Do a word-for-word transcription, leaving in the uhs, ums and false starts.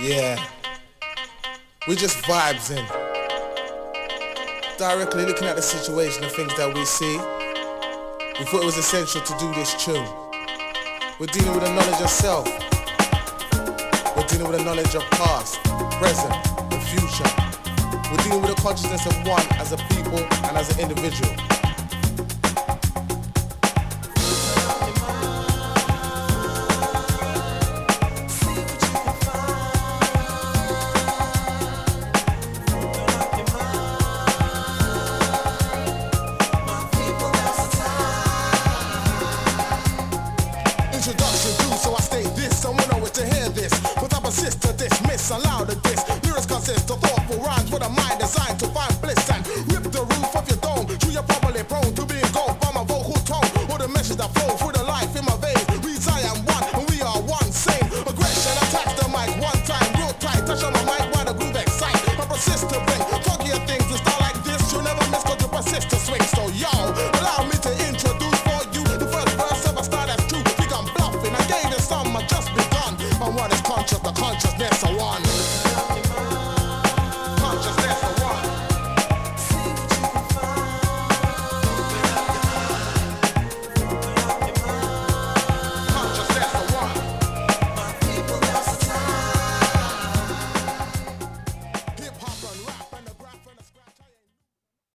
Yeah, we just vibes in. Directly looking at the situation and things that we see, we thought it was essential to do this tune. We're dealing with the knowledge of self. We're dealing with the knowledge of past, present, and future. We're dealing with the consciousness of one as a people and as an individual.